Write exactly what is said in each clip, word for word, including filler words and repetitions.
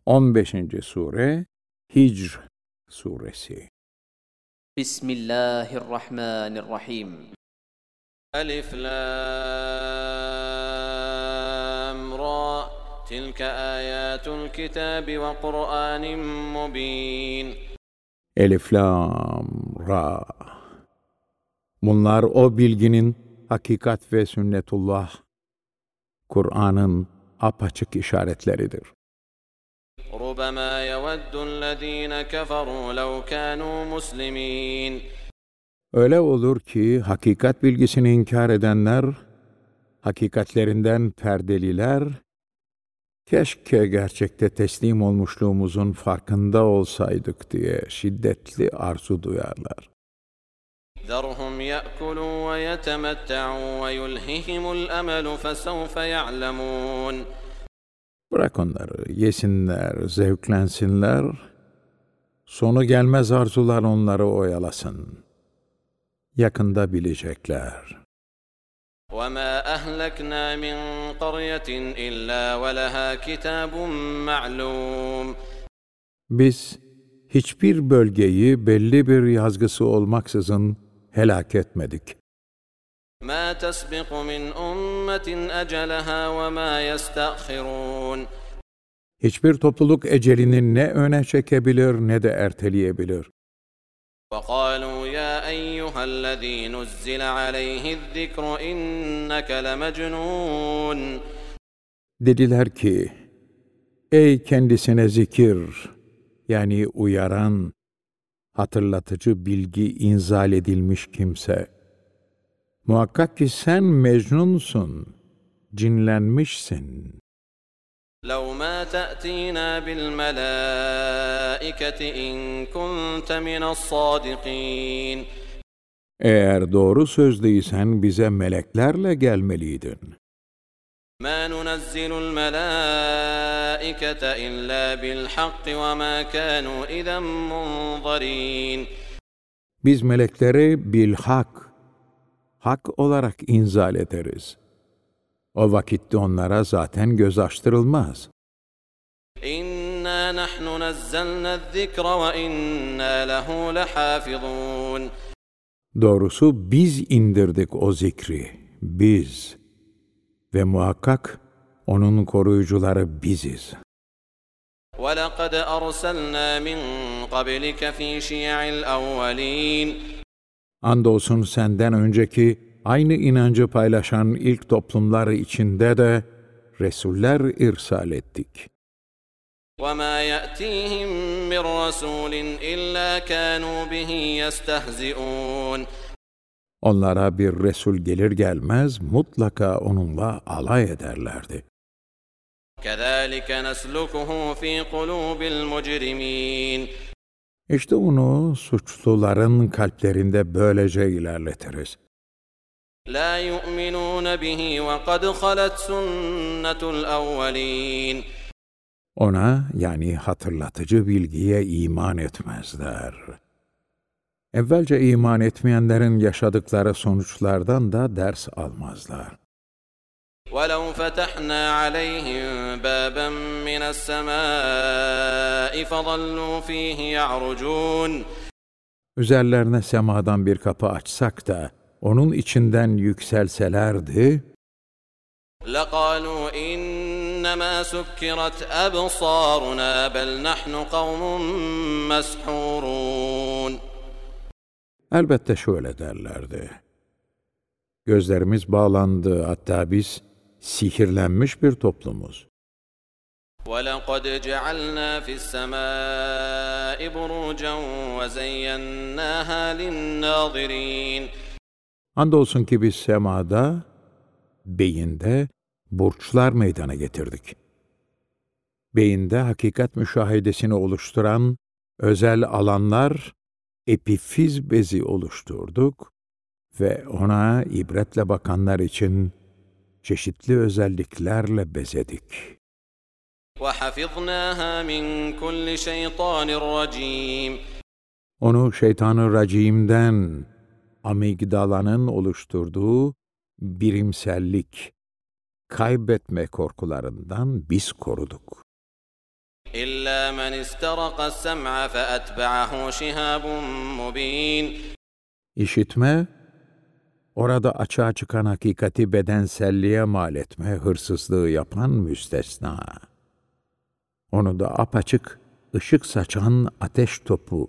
on beşinci sure Hicr suresi. Bismillahirrahmanirrahim. Elif lam ra tilke ayatul kitabi ve Kur'anin mubin. Elif lam ra. Bunlar o bilginin hakikat ve sünnetullah, Kur'an'ın apaçık işaretleridir. ربما يود الذين كفروا لو كانوا مسلمين. Öyle olur ki hakikat bilgisini inkar edenler, hakikatlerinden perdeliler, keşke gerçekte teslim olmuşluğumuzun farkında olsaydık diye şiddetli arzu duyarlar. ذرهم يأكلوا ويتمتعوا ويلههم الأمل فسوف يعلمون. Bırak onları, yesinler, zevklensinler, sonu gelmez arzular onları oyalasın. Yakında bilecekler. وَمَا أَهْلَكْنَا مِنْ قَرْيَةٍ إِلَّا وَلَهَا كِتَابٌ مَعْلُومٌ. Biz hiçbir bölgeyi belli bir yazgısı olmaksızın helak etmedik. مَا تَسْبِقُ مِنْ أُمَّةٍ أَجَلَهَا وَمَا يَسْتَأْخِرُونَ. Hiçbir topluluk ecelini ne öne çekebilir ne de erteleyebilir. وَقَالُوا يَا أَيُّهَا الَّذ۪ي نُزِّلَ عَلَيْهِ الذِّكْرُ إِنَّكَ لَمَجْنُونَ. Dediler ki, ey kendisine zikir, yani uyaran, hatırlatıcı bilgi inzal edilmiş kimse, muhakkak ki sen mecnunsun, cinlenmişsin. لَوْ مَا تَأْتِينَا بِالْمَلَائِكَةِ إِنْ كُنْتَ مِنَ الصَّادِقِينَ. Eğer doğru sözlüysen bize meleklerle gelmeliydin. مَا نُنَزِّلُ الْمَلَائِكَةَ إِلَّا بِالْحَقِّ وَمَا كَانُوا إِذًا مُنْظَرِينَ. Biz melekleri bilhak, hak olarak inzal ederiz. O vakitte onlara zaten göz açtırılmaz. İnna nahnu nazzalna zikra ve inna lehu lehafizun. Doğrusu biz indirdik o zikri, biz. Ve muhakkak onun koruyucuları biziz. وَلَقَدْ أَرْسَلْنَا مِنْ قَبْلِكَ فِي شِيَعِ الْأَوَّلِينَ. Andolsun senden önceki aynı inancı paylaşan ilk toplumlar içinde de Resuller irsal ettik. وَمَا يَأْتِيهِمْ مِنْ رَسُولٍ إِلَّا كَانُوا بِهِ يَسْتَهْزِئُونَ. Onlara bir Resul gelir gelmez mutlaka onunla alay ederlerdi. كَذَٰلِكَ نَسْلُكُهُ فِي قُلُوبِ الْمُجْرِمِينَ. İşte onu suçluların kalplerinde böylece ilerletiriz. لَا يُؤْمِنُونَ بِهِ وَقَدْ خَلَتْ سُنَّةُ الْأَوَّلِينَ. Ona, yani hatırlatıcı bilgiye iman etmezler. Evvelce iman etmeyenlerin yaşadıkları sonuçlardan da ders almazlar. وَلَوْ فَتَحْنَا عَلَيْهِمْ بَابًا مِنَ السَّمَاءِ فَظَلُّوا ف۪يهِ يَعْرُجُونَ. Üzerlerine semadan bir kapı açsak da, onun içinden yükselselerdi, لَقَالُوا اِنَّمَا سُكِّرَتْ أَبْصَارُنَا بَلْ نَحْنُ قَوْمٌ مَسْحُورُونَ. elbette şöyle derlerdi. Gözlerimiz bağlandı, hatta biz sihirlenmiş bir toplumuz. وَلَقَدْ جَعَلْنَا فِي السَّمَاءِ بُرُوجًا وَزَيَّنَّاهَا لِلنَّاظِرِينَ. Andolsun ki biz semada, beyinde burçlar meydana getirdik. Beyinde hakikat müşahedesini oluşturan özel alanlar, epifiz bezi oluşturduk ve ona ibretle bakanlar için çeşitli özelliklerle bezedik. وَحَفِظْنَاهَا مِنْ كُلِّ شَيْطَانٍ رَجِيمٍ. Onu şeytan-ı racimden, amigdalanın oluşturduğu birimsellik, kaybetme korkularından biz koruduk. إلا من استرق السمع فأتبعه شهاب مبين. İşitme, orada açığa çıkan hakikati bedenselliğe mal etme, hırsızlığı yapan müstesna. Onu da apaçık, ışık saçan ateş topu,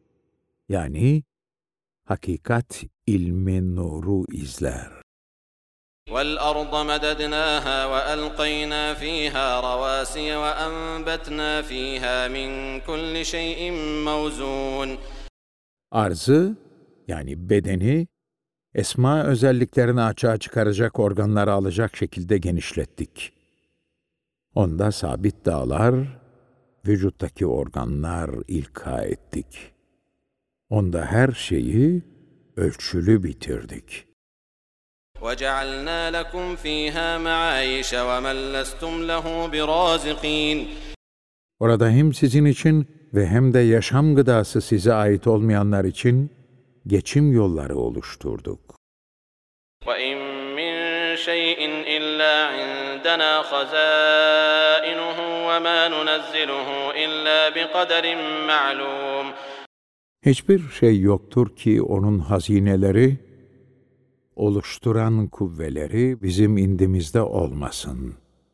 yani hakikat ilmi nuru izler. وَالْأَرْضَ مَدَدْنَاهَا وَأَلْقَيْنَا فِيهَا رَوَاسِيَ وَأَنبَتْنَا فِيهَا مِنْ كُلِّ شَيْءٍ مَوْزُونٍ. Arzı, yani bedeni, esma özelliklerini açığa çıkaracak organları alacak şekilde genişlettik. Onda sabit dağlar, vücuttaki organlar ilka ettik. Onda her şeyi ölçülü bitirdik. وَجَعَلْنَا لَكُمْ فِيهَا مَعَايِشَ وَمَنْ لَسْتُمْ لَهُ بِرَازِقِينَ. Orada hem sizin için ve hem de yaşam gıdası size ait olmayanlar için geçim yolları oluşturduk. وَإِنْ مِنْ شَيْءٍ إِلَّا عِنْدَنَا خَزَائِنُهُ وَمَا نُنَزِّلُهُ إِلَّا بِقَدَرٍ مَعْلُومٍ. Hiçbir şey yoktur ki onun hazineleri, oluşturan kuvveleri bizim indimizde olmasın.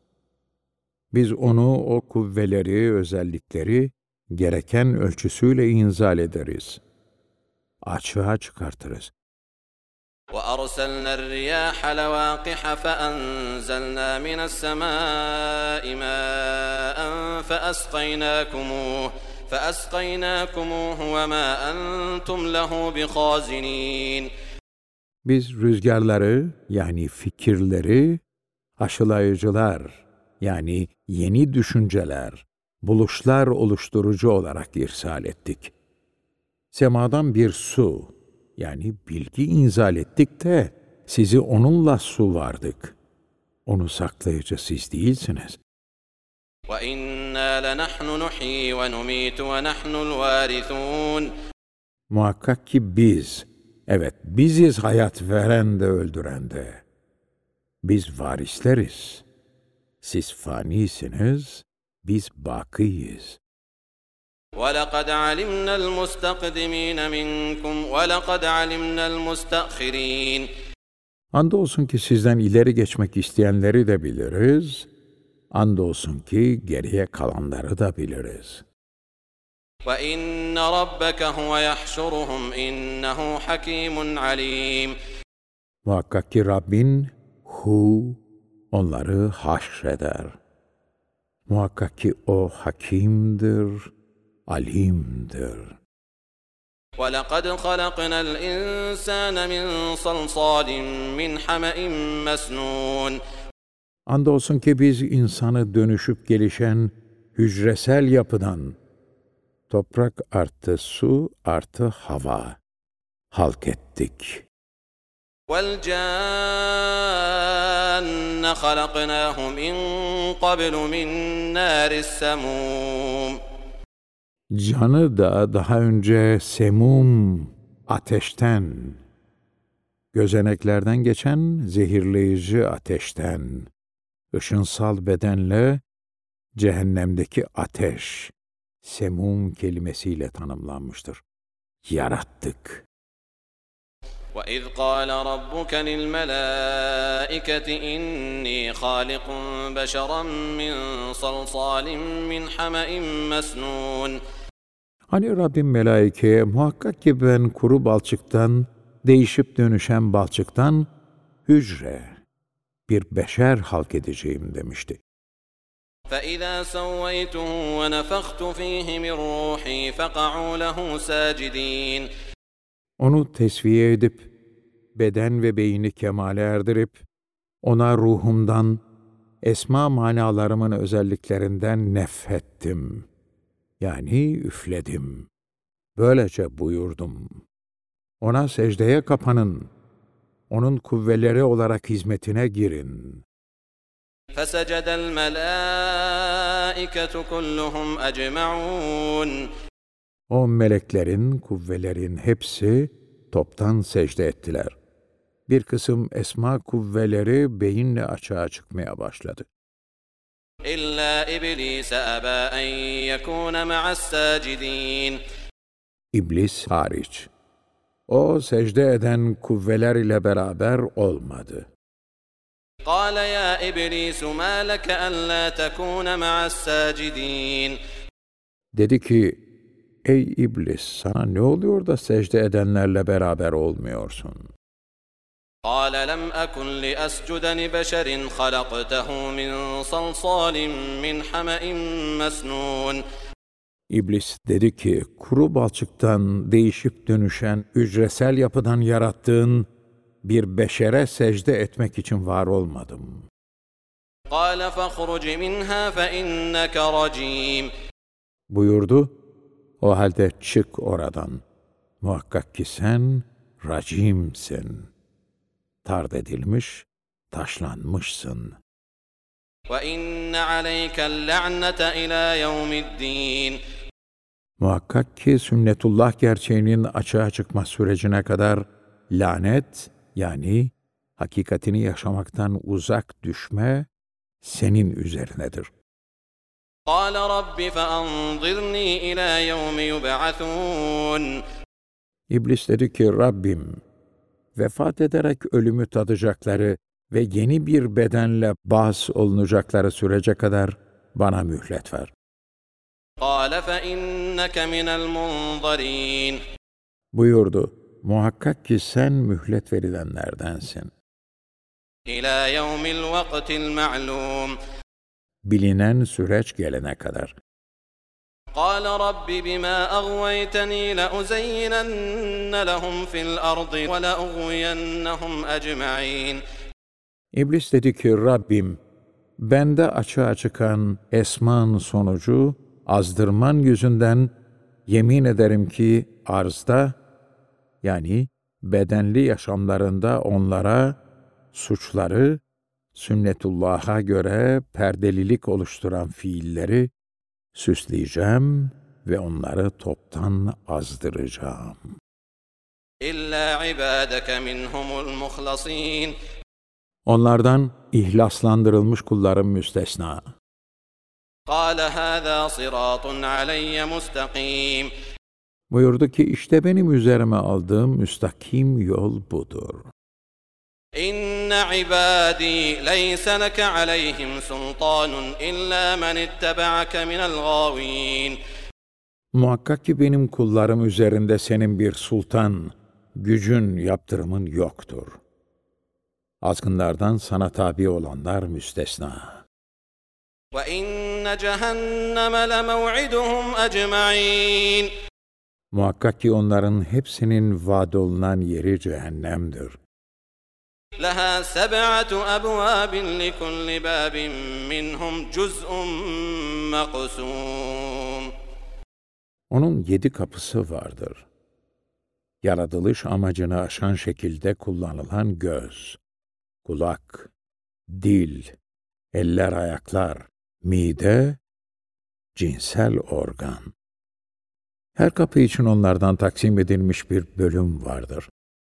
Biz onu, o kuvveleri, özellikleri gereken ölçüsüyle inzal ederiz. Açığa çıkartırız. وَأَرْسَلْنَا الرِّيَاحَ لَوَاقِحَ فَأَنْزَلْنَا مِنَ السَّمَاءِ مَاءً فَأَسْقَيْنَاكُمُوهُ فَأَسْقَيْنَاكُمُوهُ وَمَا أَنْتُمْ لَهُ بِخَازِنِينَ. Biz rüzgarları, yani fikirleri, aşılayıcılar, yani yeni düşünceler, buluşlar oluşturucu olarak irsal ettik. Semadan bir su, yani bilgi inzal ettik de sizi onunla suvardık. Onu saklayıcı siz değilsiniz. وَإِنَّا لَنَحْنُ نُحْيِي وَنُمِيتُ وَنَحْنُ الْوَارِثُونَ. Muhakkak ki biz, evet biziz hayat veren de öldüren de. Biz varisleriz. Siz fanisiniz, biz bakiyiz. وَلَقَدْ عَلِمْنَا الْمُسْتَقْدِمِينَ مِنْكُمْ وَلَقَدْ عَلِمْنَا الْمُسْتَأْخِرِينَ. Andolsun ki sizden ileri geçmek isteyenleri de biliriz, andolsun ki geriye kalanları da biliriz. وَإِنَّ رَبَّكَ هُوَ يَحْشُرُهُمْ إِنَّهُ حَكِيمٌ عَلِيمٌ. Muhakkak ki Rabbin, hu, onları haşreder. Muhakkak ki o hakimdir, alimdir. وَلَقَدْ خَلَقْنَا الْإِنْسَانَ مِنْ صَلْصَالٍ مِنْ حَمَإٍ مَسْنُونٍ. Andolsun ki biz insanı dönüşüp gelişen hücresel yapıdan, toprak artı su artı hava, halk ettik. وَالْجَانَّ خَلَقْنَاهُ مِنْ قَبْلُ مِنْ نَارِ السَّمُومِ. Canı da daha önce semum, ateşten, gözeneklerden geçen zehirleyici ateşten, ışınsal bedenle cehennemdeki ateş, semum kelimesiyle tanımlanmıştır. Yarattık. وَإِذْ قَالَ رَبُّكَ لِلْمَلَائِكَةِ إِنِّي خَالِقٌ بَشَرًا مِنْ صَلْصَالٍ مِنْ حَمَإٍ مَسْنُونٍ. Hani Rabbim melaikeye muhakkak ki ben kuru balçıktan, değişip dönüşen balçıktan hücre, bir beşer halk edeceğim demişti. فَإِذَا سَوَّيْتُهُ وَنَفَخْتُ فِيهِ مِنْ رُوحِي فَقَعُوا لَهُ سَاجِدِينَ. Onu tesviye edip, beden ve beyni kemale erdirip, ona ruhumdan, esma manalarımın özelliklerinden nefhettim. Yani üfledim. Böylece buyurdum. Ona secdeye kapanın. Onun kuvveleri olarak hizmetine girin. فَسَجَدَ الْمَلَائِكَةُ كُلُّهُمْ أَجْمَعُونَ. O meleklerin, kuvvelerin hepsi toptan secde ettiler. Bir kısım esma kuvveleri beyinle açığa çıkmaya başladı. إلا إبليس أبى أن يكون مع الساجدين. İblis hariç. O secde eden kuvveler ile beraber olmadı. قال يا إبليس ما لك ألا تكون مع الساجدين. Dedi ki, ey iblis, sana ne oluyor da secde edenlerle beraber olmuyorsun? قال لم أكن لأسجد لبشر خلقته من صلصال من حمأ مسنون. İblis dedi ki, kuru balçıktan değişip dönüşen, hücresel yapıdan yarattığın bir beşere secde etmek için var olmadım. قال فاخرج منها فإنك رجيم. Buyurdu, o halde çık oradan. Muhakkak ki sen racimsin. Tard edilmiş, taşlanmışsın. وَإِنَّ عَلَيْكَ اللَّعْنَةَ إِلَى يَوْمِ الدِّينِ. Muhakkak ki sünnetullah gerçeğinin açığa çıkma sürecine kadar lanet, yani hakikatini yaşamaktan uzak düşme senin üzerinedir. قَالَ رَبِّ فَأَنظِرْنِي إِلَى يَوْمِ يُبْعَثُونَ. İblis dedi ki, Rabbim, vefat ederek ölümü tadacakları ve yeni bir bedenle bâs olunacakları sürece kadar bana mühlet ver. قَالَ فَإِنَّكَ مِنَ الْمُنظَرِينَ. Buyurdu, muhakkak ki sen mühlet verilenlerdensin. إِلَى يَوْمِ الْوَقْتِ الْمَعْلُومِ. Bilinen süreç gelene kadar. قَالَ رَبِّ بِمَا أَغْوَيْتَنِي لَأُزَيِّنَنَّ لَهُمْ فِي الْأَرْضِ وَلَأُغْوِيَنَّهُمْ أَجْمَعِينَ. İblis dedi ki, Rabbim, bende açığa çıkan esman sonucu, azdırman yüzünden yemin ederim ki arzda, yani bedenli yaşamlarında onlara suçları, sünnetullah'a göre perdelilik oluşturan fiilleri süsleyeceğim ve onları toptan azdıracağım. إِلَّا عِبَادَكَ مِنْهُمُ الْمُخْلَصِينَ. Onlardan ihlaslandırılmış kullarım müstesna. قَالَ هَذَا صِرَاطٌ عَلَيَّ مُسْتَقِيمٌ. Buyurdu ki, işte benim üzerime aldığım müstakim yol budur. إِنَّ عِبَادِي لَيْسَ لَكَ عَلَيْهِمْ سُلْطَانٌ إِلَّا مَنِ اتَّبَعَكَ مِنَ الْغَاوِينَ. Muhakkak ki benim kullarım üzerinde senin bir sultan, gücün, yaptırımın yoktur. Azgınlardan sana tabi olanlar müstesna. وَإِنَّ جَهَنَّمَ لَمَوْعِدُهُمْ أَجْمَعِينَ. Muhakkak ki onların hepsinin vaad olunan yeri cehennemdir. لَهَا سَبْعَةُ أَبْوَابٍ لِكُلِّ بَابٍ مِّنْهُمْ جُزْءٌ مَّقْسُومٌ. Onun yedi kapısı vardır. Yaratılış amacını aşan şekilde kullanılan göz, kulak, dil, eller ayaklar, mide, cinsel organ. Her kapı için onlardan taksim edilmiş bir bölüm vardır.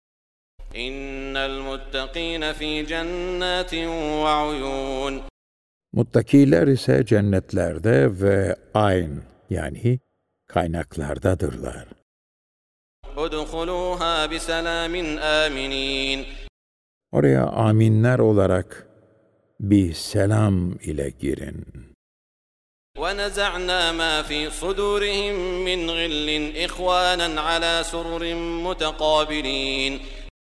إِنَّ الْمُتَّقِينَ فِي جَنَّاتٍ وَعُيُونٍ. Muttakiler ise cennetlerde ve ayn, yani kaynaklardadırlar. اُدْخُلُوهَا بِسَلَامٍ آمِنِينَ. Oraya aminler olarak bir selam ile girin. وَنَزَعْنَا مَا فِي صُدُورِهِمْ مِنْ غِلٍّ إِخْوَانًا عَلَى سُرُرٍ مُتَقَابِلِينَ.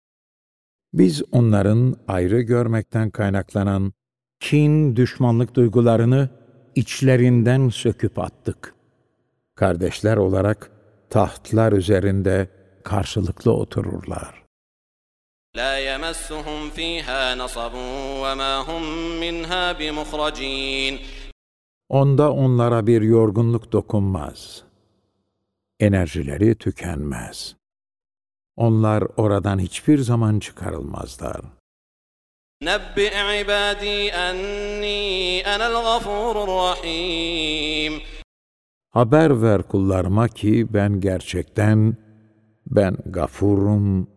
Biz onların ayrı görmekten kaynaklanan kin, düşmanlık duygularını içlerinden söküp attık. Kardeşler olarak tahtlar üzerinde karşılıklı otururlar. لَا يَمَسُّهُمْ فِيهَا نَصَبٌ وَمَا هُمْ مِنْهَا بِمُخْرَجِينَ. Onda onlara bir yorgunluk dokunmaz. Enerjileri tükenmez. Onlar oradan hiçbir zaman çıkarılmazlar. نَبِّئْ عِبَادِي أَنِّي أَنَا الْغَفُورُ الرَّحِيمُ. Haber ver kullarıma ki ben gerçekten, ben gafurum,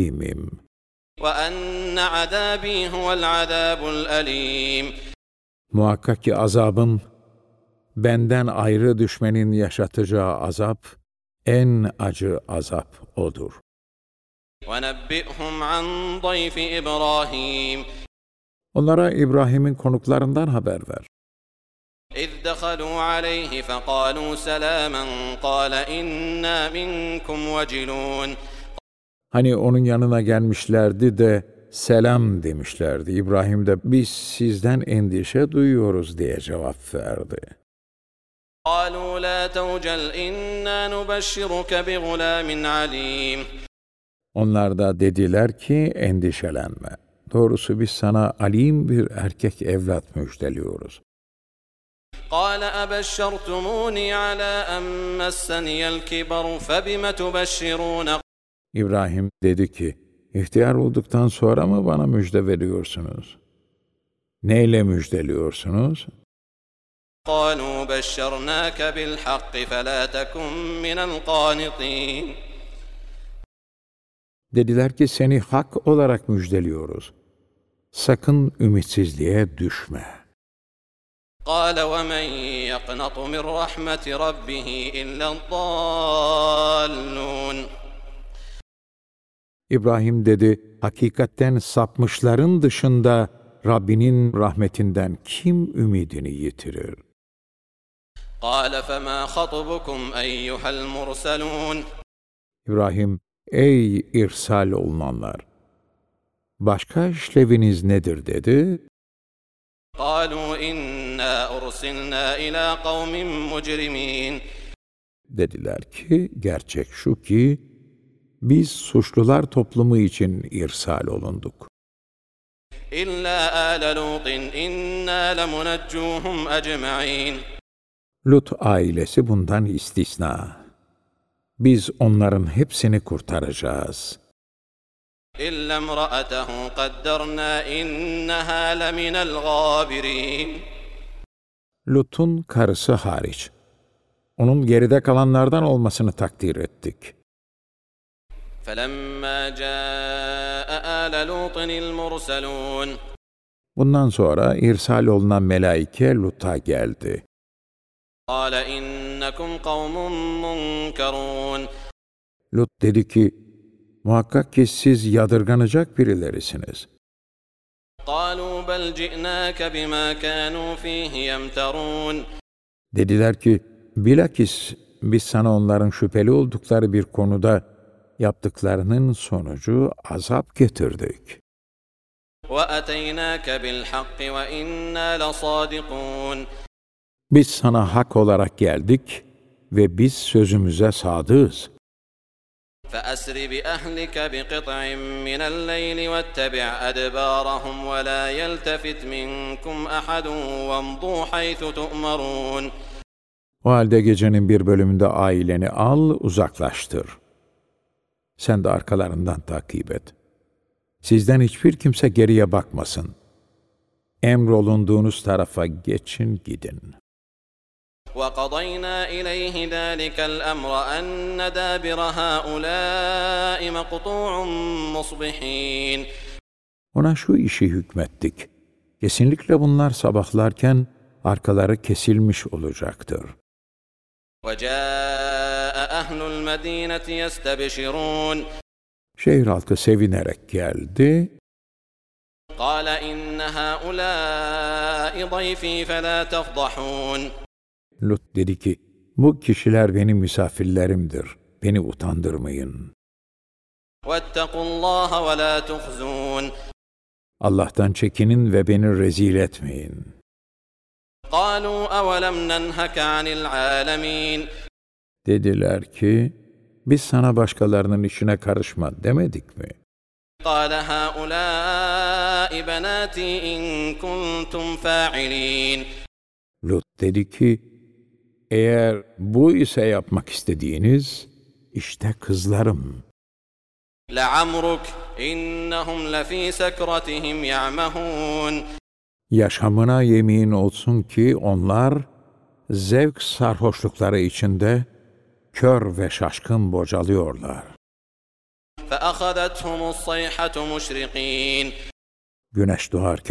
rahimim. وَأَنَّ عَذَابِي هُوَ الْعَذَابُ الْأَلِيمُ. Muhakkak ki azabım, benden ayrı düşmenin yaşatacağı azap, en acı azap odur. وَنَبِّئْهُمْ عَنْ ضَيْفِ إِبْرَاهِيمَ Onlara İbrahim'in konuklarından haber ver. إِذْ دَخَلُوا عَلَيْهِ فَقَالُوا سَلَامًا قَالَ إِنَّا مِنْكُمْ وَجِلُونَ Hani onun yanına gelmişlerdi de selam demişlerdi. İbrahim de biz sizden endişe duyuyoruz diye cevap verdi. قَالُوا لَا تَوْجَلْ إِنَّا نُبَشِّرُكَ بِغُلَامٍ عَلِيمٍ Onlar da dediler ki endişelenme. Doğrusu biz sana alim bir erkek evlat müjdeliyoruz. قَالَ أَبَشَّرْتُمُونِي عَلَى أَنْ مَسَّنِيَ الْكِبَرُ فَبِمَ تُبَشِّرُونَ İbrahim dedi ki, ihtiyar olduktan sonra mı bana müjde veriyorsunuz? Neyle müjdeliyorsunuz? قَالُوا بَشَّرْنَاكَ بِالْحَقِّ فَلَا تَكُنْ مِنَ الْقَانِطِينَ Dediler ki seni hak olarak müjdeliyoruz. Sakın ümitsizliğe düşme. قَالَ وَمَنْ يَقْنَطُ مِنْ رَحْمَةِ رَبِّهِ إِلَّا الضَّالُّونَ İbrahim dedi, hakikatten sapmışların dışında Rabbinin rahmetinden kim ümidini yitirir? قَالَ فَمَا خَطْبُكُمْ أَيُّهَا الْمُرْسَلُونَ İbrahim, ey irsal olunanlar! Başka işleviniz nedir dedi? قَالُوا إِنَّا أُرْسِلْنَا إِلَى قَوْمٍ مُجْرِمِينَ Dediler ki, gerçek şu ki, biz suçlular toplumu için irsal olunduk. إِلَّا آلَ لُوطٍ إِنَّا لَمُنَجُّوهُمْ أَجْمَعِينَ Lut ailesi bundan istisna. Biz onların hepsini kurtaracağız. إِلَّا امْرَأَتَهُ قَدَّرْنَا إِنَّهَا لَمِنَ الْغَابِرِينَ Lut'un karısı hariç. Onun geride kalanlardan olmasını takdir ettik. فَلَمَّا جَاءَ آلَ لُوطٍ الْمُرْسَلُونَ Bundan sonra irsal olunan melaike Lut'a geldi. قَالَ إِنَّكُمْ قَوْمٌ مُنْكَرُونَ Lut dedi ki, muhakkak ki siz yadırganacak birilerisiniz. قَالُوا بَلْ جِئْنَاكَ بِمَا كَانُوا فِيهِ يَمْتَرُونَ Dediler ki, bilakis biz sana onların şüpheli oldukları bir konuda yaptıklarının sonucu azap getirdik. وَأَتَيْنَاكَ بِالْحَقِّ وَإِنَّا لَصَادِقُونَ Biz sana hak olarak geldik ve biz sözümüze sadığız. فَأَسْرِ بِأَهْلِكَ بِقِطْعٍ مِّنَ اللَّيْلِ وَاتَّبِعْ أَدْبَارَهُمْ وَلَا يَلْتَفِتْ مِنكُمْ أَحَدٌ وَامْضُوا حَيْثُ تُؤْمَرُونَ O halde gecenin bir bölümünde aileni al, uzaklaştır. Sen de arkalarından takip et. Sizden hiçbir kimse geriye bakmasın. Emrolunduğunuz tarafa geçin gidin. وَقَضَيْنَا إِلَيْهِ ذَٰلِكَ الْأَمْرَ أَنَّ دَابِرَ هَٰؤُلَاءِ مَقْطُوعٌ مُصْبِحِينَ Ona şu işi hükmettik. Kesinlikle bunlar sabahlarken arkaları kesilmiş olacaktır. وَجَاءَ أَهْلُ الْمَد۪ينَةِ يَسْتَبْشِرُونَ Şehir halkı sevinerek geldi. قَالَ إِنَّ هَٰؤُلَاءِ ضَيْفِي فَلَا تَفْضَحُونَ Lut dedi ki, bu kişiler benim misafirlerimdir. Beni utandırmayın. وَاتَّقُوا اللّٰهَ وَلَا تُخْزُونَ Allah'tan çekinin ve beni rezil etmeyin. قَالُوا أَوَلَمْ نَنْهَكَ عَنِ الْعَالَمِينَ Dediler ki, biz sana başkalarının işine karışma demedik mi? قَالَ هَٰؤُلَاءِ بَنَاتِي إِن كُنتُمْ فَاعِلِينَ Lut dedi ki, eğer bu ise yapmak istediğiniz, işte kızlarım. لَعَمْرُكَ إِنَّهُمْ لَفِي سَكْرَتِهِمْ يَعْمَهُونَ Yaşamına yemin olsun ki onlar, zevk sarhoşlukları içinde, kör ve şaşkın bocalıyorlar. فَأَخَذَتْهُمُ الصَّيْحَةُ مُشْرِقِينَ Güneş doğarken,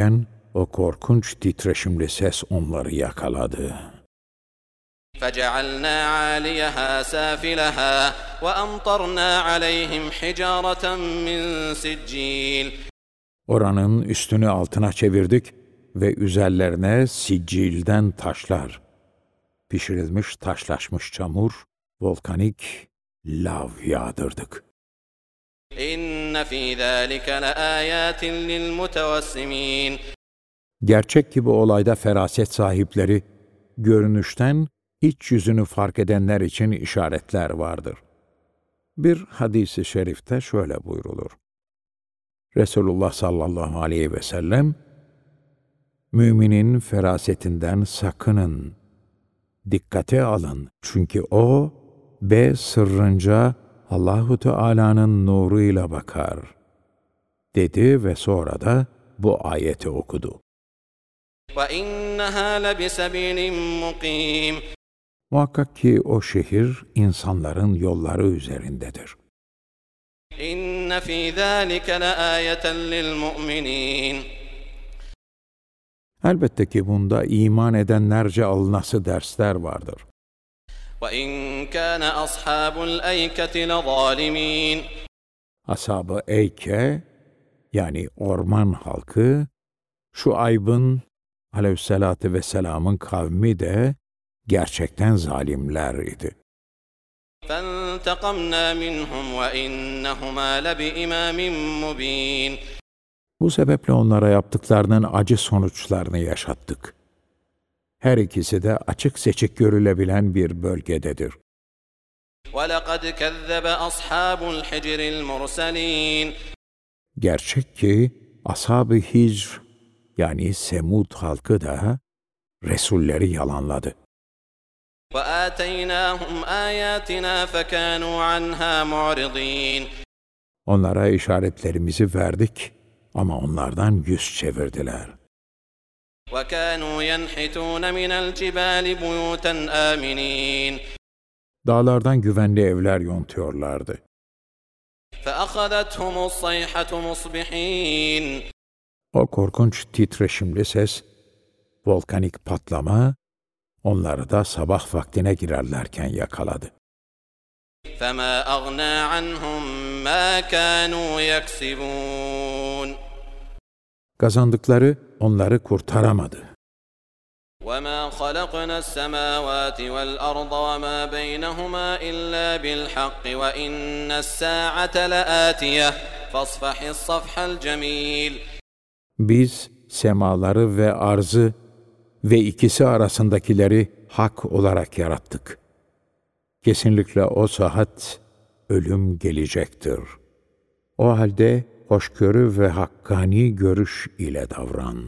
o korkunç titreşimli ses onları yakaladı. فَجَعَلْنَا عَالِيَهَا سَافِلَهَا وَأَمْطَرْنَا عَلَيْهِمْ حِجَارَةً مِّن سِجِّيلٍ Oranın üstünü altına çevirdik ve üzerlerine siccilden taşlar, pişirilmiş taşlaşmış çamur, volkanik lav yağdırdık. إِنَّ فِي ذَٰلِكَ لَآيَاتٍ لِلْمُتَوَسِّمِينَ Gerçek gibi olayda feraset sahipleri, görünüşten iç yüzünü fark edenler için işaretler vardır. Bir hadis-i şerifte şöyle buyrulur. Resulullah sallallahu aleyhi ve sellem, müminin ferasetinden sakının, dikkate alın çünkü o, B sırrınca Allahu Teala'nın nuruyla bakar, dedi ve sonra da bu ayeti okudu. وَإِنَّهَا لَبِسَبِيلٍ مُقِيمٍ Muhakkak ki o şehir insanların yolları üzerindedir. إِنَّ فِي ذَٰلِكَ لَآيَةً لِلْمُؤْمِنِينَ Elbette ki bunda iman edenlerce alınası dersler vardır. وَإِنْ كَانَ أَصْحَابُ الْأَيْكَةِ لَظَالِمِينَ Ashab-ı Eyke, yani orman halkı, Şuayb'ın aleyhissalâtu vesselam'ın kavmi de gerçekten zalimler idi. فَانْتَقَمْنَا مِنْهُمْ وَإِنَّهُمَا لَبِإِمَامٍ مُّبِينٍ Bu sebeple onlara yaptıklarının acı sonuçlarını yaşattık. Her ikisi de açık seçik görülebilen bir bölgededir. وَلَقَدْ كَذَّبَ أَصْحَابُ الْحِجْرِ الْمُرْسَلِينَ Gerçek ki Ashab-ı Hicr, yani Semud halkı da Resulleri yalanladı. وَآتَيْنَاهُمْ آيَاتِنَا فَكَانُوا عَنْهَا مُعْرِضِينَ Onlara işaretlerimizi verdik ama onlardan yüz çevirdiler. وَكَانُوا يَنْحِتُونَ مِنَ الْجِبَالِ بُيُوتًا آمِنِينَ Dağlardan güvenli evler yontuyorlardı. فَأَخَذَتْهُمُ الصَّيْحَةُ مُصْبِحِينَ O korkunç titreşimli ses, volkanik patlama, onları da sabah vaktine girerlerken yakaladı. فَمَا أَغْنَى عَنْهُمْ مَا كَانُوا يَكْسِبُونَ Kazandıkları onları kurtaramadı. وَمَا خَلَقْنَا السَّمَاوَاتِ وَالْأَرْضَ وَمَا بَيْنَهُمَا إِلَّا بِالْحَقِّ وَإِنَّ السَّاعَةَ لَآتِيَةٌ فَاصْفَحِ الصَّفْحَ الْجَمِيلَ Biz semaları ve arzı ve ikisi arasındakileri hak olarak yarattık. Kesinlikle o saat ölüm gelecektir. O halde hoşgörü ve hakkani görüş ile davran.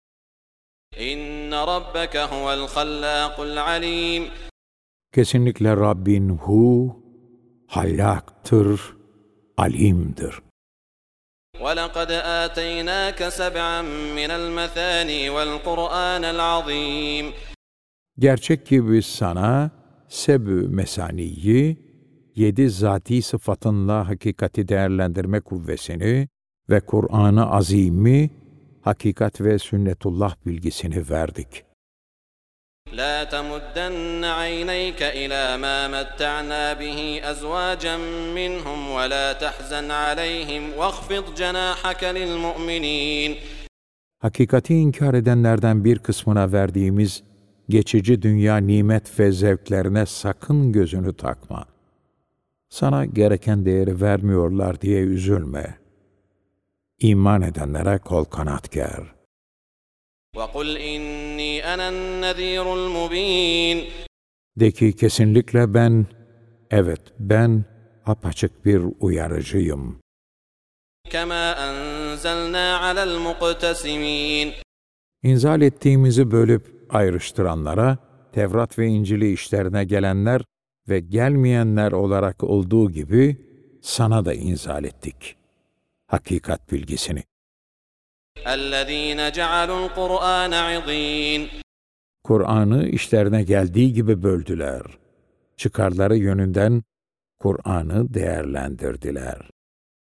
إِنَّ رَبَّكَ هُوَ الْخَلَّاقُ الْعَلِيمُ Kesinlikle Rabbin hu, hallaktır, alimdir. وَلَقَدْ آتَيْنَاكَ سَبْعًا مِنَ الْمَثَانِي وَالْقُرْآنَ الْعَظِيمِ Gerçek ki biz sana sebü mesaniyi, yedi zati sıfatınla hakikati değerlendirme kuvvesini ve Kur'an-ı Azim'i, hakikat ve sünnetullah bilgisini verdik. لَا تَمُدَّنَّ عَيْنَيْكَ إِلَى مَا مَتَّعْنَا بِهِ أَزْوَاجًا مِّنْهُمْ وَلَا تَحْزَنْ عَلَيْهِمْ وَاخْفِضْ جَنَاحَكَ لِلْمُؤْمِنِينَ Hakikati inkar edenlerden bir kısmına verdiğimiz geçici dünya nimet ve zevklerine sakın gözünü takma. Sana gereken değeri vermiyorlar diye üzülme. İman edenlere kol kanat ger. وَقُلْ إِنِّي أَنَا النَّذِيرُ الْمُبِينُ De ki kesinlikle ben, evet ben apaçık bir uyarıcıyım. كَمَا أَنزَلْنَا عَلَى الْمُقْتَسِمِينَ İnzal ettiğimizi bölüp ayrıştıranlara, Tevrat ve İncil'i işlerine gelenler ve gelmeyenler olarak olduğu gibi sana da inzal ettik. Hakikat bilgisini. الَّذ۪ينَ جَعَلُوا الْقُرْآنَ عِضِينَ Kur'an'ı işlerine geldiği gibi böldüler. Çıkarları yönünden Kur'an'ı değerlendirdiler.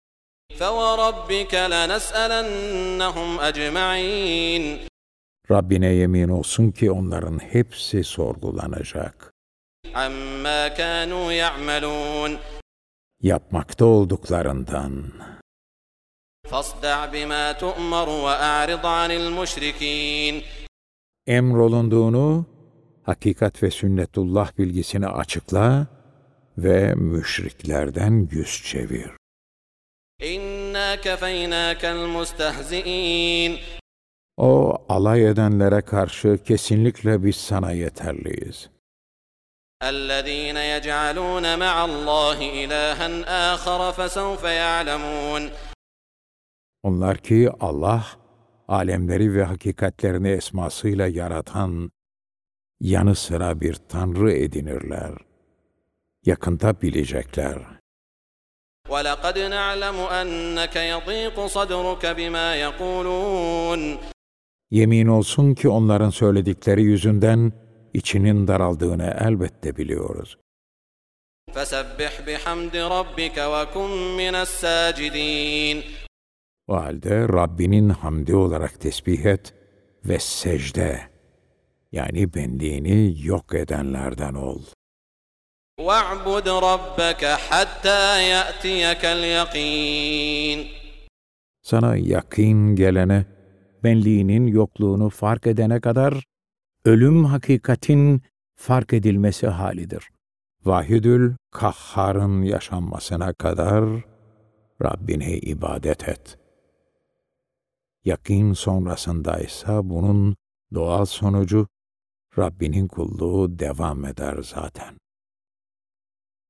فَوَرَبِّكَ لَنَسْأَلَنَّهُمْ أَجْمَعِينَ. Rabbine yemin olsun ki onların hepsi sorgulanacak. عَمَّا كَانُوا يَعْمَلُونَ. Yapmakta olduklarından. فَاصْدَعْ بِمَا تُؤْمَرُ وَأَعْرِضْ عَنِ الْمُشْرِكِينَ. Emrolunduğunu, hakikat ve sünnetullah bilgisini açıkla ve müşriklerden yüz çevir. إِنَّا كَفَيْنَاكَ الْمُسْتَهْزِئِينَ. O alay edenlere karşı kesinlikle biz sana yeterliyiz. الَّذ۪ينَ يَجْعَلُونَ مَعَ اللّٰهِ إِلَٰهًا آخَرَ فَسَوْفَ يَعْلَمُونَ. Onlar ki Allah, alemleri ve hakikatlerini esmasıyla yaratan, yanı sıra bir tanrı edinirler. Yakında bilecekler. وَلَقَدْ نَعْلَمُ أَنَّكَ يَضِيقُ صَدْرُكَ بِمَا يَقُولُونَ. Yemin olsun ki onların söyledikleri yüzünden içinin daraldığını elbette biliyoruz. فَسَبِّحْ بِحَمْدِ رَبِّكَ وَكُنْ مِنَ السَّاجِدِينَ. O halde Rabbinin hamdi olarak tesbih et ve secde, yani benliğini yok edenlerden ol. وَاعْبُدْ رَبَّكَ حَتَّى يَأْتِيَكَ الْيَقِينَ. Sana yakîn gelene, benliğinin yokluğunu fark edene kadar, ölüm hakikatin fark edilmesi halidir. Vahidül Kahhar'ın yaşanmasına kadar Rabbine ibadet et. Yakîn sonrasındaysa bunun doğal sonucu Rabbinin kulluğu devam eder zaten.